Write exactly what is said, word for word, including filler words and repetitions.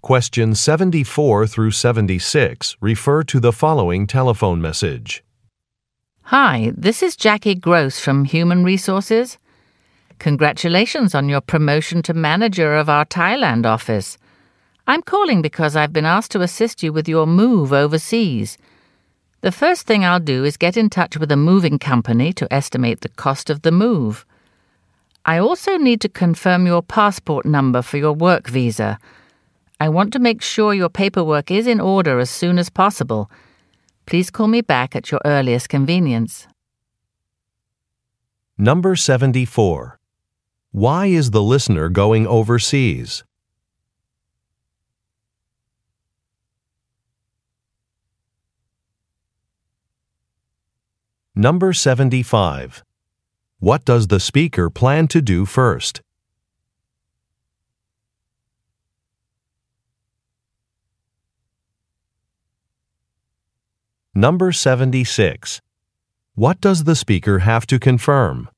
Questions seventy-four through seventy-six refer to the following telephone message. Hi, this is Jackie Gross from Human Resources. Congratulations on your promotion to manager of our Thailand office. I'm calling because I've been asked to assist you with your move overseas. The first thing I'll do is get in touch with a moving company to estimate the cost of the move. I also need to confirm your passport number for your work visa. I want to make sure your paperwork is in order as soon as possible. Please call me back at your earliest convenience. Number seventy-four. Why is the listener going overseas? Number seventy-five. What does the speaker plan to do first? Number seventy-six. What does the speaker have to confirm?